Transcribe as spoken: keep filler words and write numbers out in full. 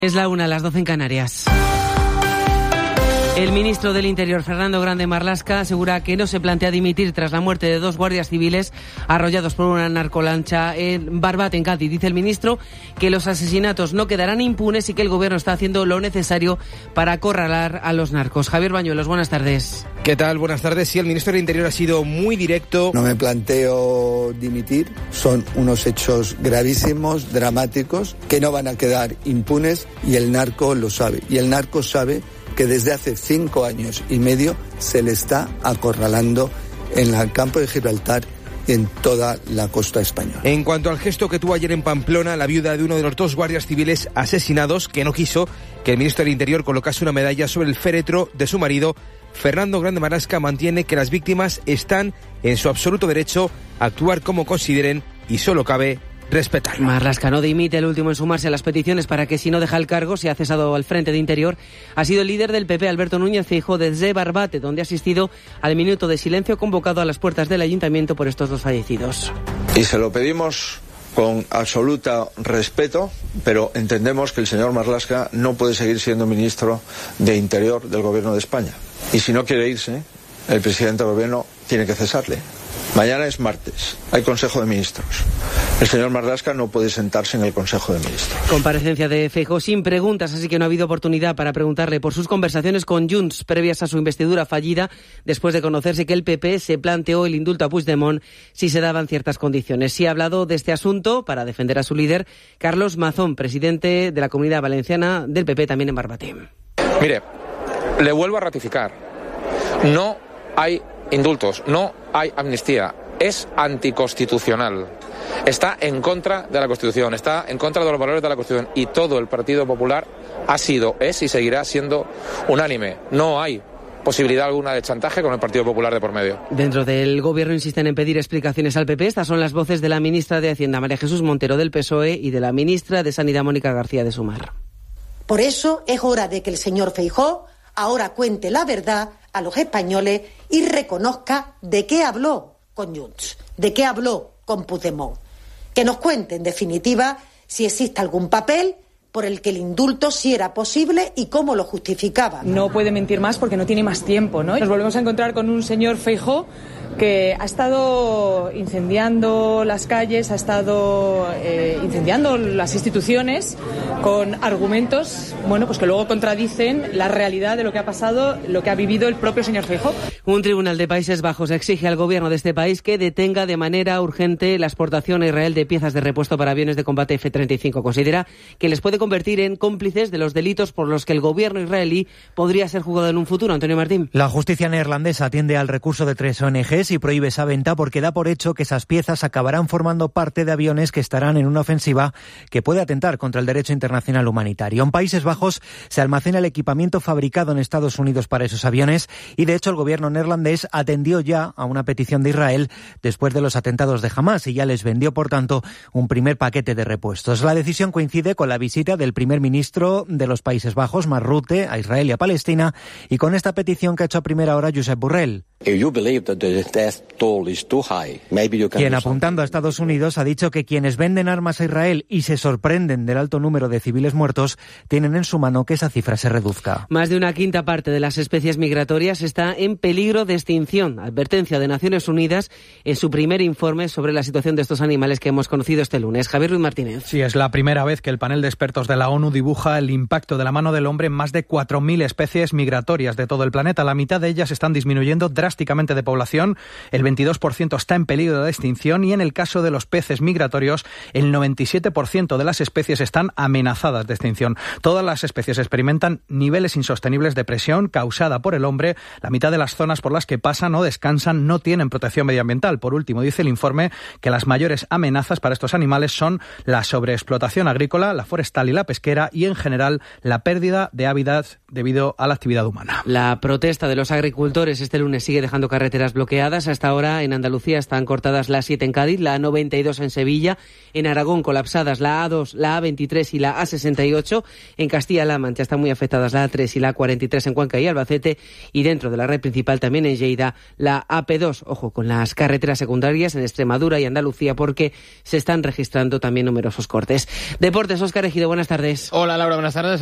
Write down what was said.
Es la una, a las doce en Canarias. El ministro del Interior, Fernando Grande Marlaska, asegura que no se plantea dimitir tras la muerte de dos guardias civiles arrollados por una narcolancha en Barbate, en Cádiz. Dice el ministro que los asesinatos no quedarán impunes y que el gobierno está haciendo lo necesario para acorralar a los narcos. Javier Bañuelos, buenas tardes. ¿Qué tal? Buenas tardes. Sí, el ministro del Interior ha sido muy directo. No me planteo dimitir. Son unos hechos gravísimos, dramáticos, que no van a quedar impunes y el narco lo sabe. Y el narco sabe que desde hace cinco años y medio se le está acorralando en el campo de Gibraltar y en toda la costa española. En cuanto al gesto que tuvo ayer en Pamplona, la viuda de uno de los dos guardias civiles asesinados, que no quiso que el ministro del Interior colocase una medalla sobre el féretro de su marido, Fernando Grande Marlaska mantiene que las víctimas están en su absoluto derecho a actuar como consideren y solo cabe respetarlo. Marlaska no dimite, el último en sumarse a las peticiones para que si no deja el cargo se ha cesado al frente de Interior. Ha sido el líder del P P, Alberto Núñez Feijóo, desde Barbate, donde ha asistido al minuto de silencio convocado a las puertas del ayuntamiento por estos dos fallecidos. Y se lo pedimos con absoluto respeto, pero entendemos que el señor Marlaska no puede seguir siendo ministro de Interior del Gobierno de España. Y si no quiere irse, el presidente del Gobierno tiene que cesarle. Mañana es martes, hay Consejo de Ministros. El señor Marlaska no puede sentarse en el Consejo de Ministros. Comparecencia de Feijóo sin preguntas, así que no ha habido oportunidad para preguntarle por sus conversaciones con Junts previas a su investidura fallida, después de conocerse que el P P se planteó el indulto a Puigdemont si se daban ciertas condiciones. Sí ha hablado de este asunto para defender a su líder, Carlos Mazón, presidente de la Comunidad Valenciana del P P, también en Barbate. Mire, le vuelvo a ratificar. No hay indultos, no hay amnistía, es anticonstitucional, está en contra de la Constitución, está en contra de los valores de la Constitución y todo el Partido Popular ha sido, es y seguirá siendo unánime. No hay posibilidad alguna de chantaje con el Partido Popular de por medio. Dentro del Gobierno insisten en pedir explicaciones al P P. Estas son las voces de la ministra de Hacienda, María Jesús Montero, del P S O E, y de la ministra de Sanidad, Mónica García de Sumar. Por eso es hora de que el señor Feijóo ahora cuente la verdad a los españoles y reconozca de qué habló con Junts, de qué habló con Puigdemont. Que nos cuente, en definitiva, si existe algún papel por el que el indulto sí era posible y cómo lo justificaba. No puede mentir más porque no tiene más tiempo, ¿no? Nos volvemos a encontrar con un señor Feijóo que ha estado incendiando las calles, ha estado eh, incendiando las instituciones con argumentos, bueno, pues que luego contradicen la realidad de lo que ha pasado, lo que ha vivido el propio señor Feijóo. Un tribunal de Países Bajos exige al gobierno de este país que detenga de manera urgente la exportación a Israel de piezas de repuesto para aviones de combate F treinta y cinco. Considera que les puede convertir en cómplices de los delitos por los que el gobierno israelí podría ser juzgado en un futuro. Antonio Martín. La justicia neerlandesa atiende al recurso de tres O N Ges y prohíbe esa venta porque da por hecho que esas piezas acabarán formando parte de aviones que estarán en una ofensiva que puede atentar contra el derecho internacional humanitario. En Países Bajos se almacena el equipamiento fabricado en Estados Unidos para esos aviones y, de hecho, el gobierno neerlandés atendió ya a una petición de Israel después de los atentados de Hamás y ya les vendió, por tanto, un primer paquete de repuestos. La decisión coincide con la visita del primer ministro de los Países Bajos, Mark Rutte, a Israel y a Palestina, y con esta petición que ha hecho a primera hora Josep Borrell, quien, apuntando a Estados Unidos, ha dicho que quienes venden armas a Israel y se sorprenden del alto número de civiles muertos tienen en su mano que esa cifra se reduzca. Más de una quinta parte de las especies migratorias está en peligro de extinción. Advertencia de Naciones Unidas en su primer informe sobre la situación de estos animales que hemos conocido este lunes. Javier Ruiz Martínez. Sí, es la primera vez que el panel de expertos de la ONU dibuja el impacto de la mano del hombre en más de cuatro mil especies migratorias de todo el planeta. La mitad de ellas están disminuyendo drásticamente de población, el veintidós por ciento está en peligro de extinción y en el caso de los peces migratorios, el noventa y siete por ciento de las especies están amenazadas de extinción. Todas las especies experimentan niveles insostenibles de presión causada por el hombre. La mitad de las zonas por las que pasan o descansan no tienen protección medioambiental. Por último, dice el informe que las mayores amenazas para estos animales son la sobreexplotación agrícola, la forestal y la pesquera y, en general, la pérdida de hábitat debido a la actividad humana. La protesta de los agricultores este lunes sigue sigue dejando carreteras bloqueadas. Hasta ahora en Andalucía están cortadas la A siete en Cádiz, la A noventa y dos en Sevilla, en Aragón colapsadas la A dos, la A veintitrés y la A sesenta y ocho. En Castilla-La Mancha están muy afectadas la A tres y la A cuarenta y tres en Cuenca y Albacete, y dentro de la red principal también en Lleida la A P dos. Ojo con las carreteras secundarias en Extremadura y Andalucía porque se están registrando también numerosos cortes. Deportes, Óscar Ejido, buenas tardes. Hola Laura, buenas tardes.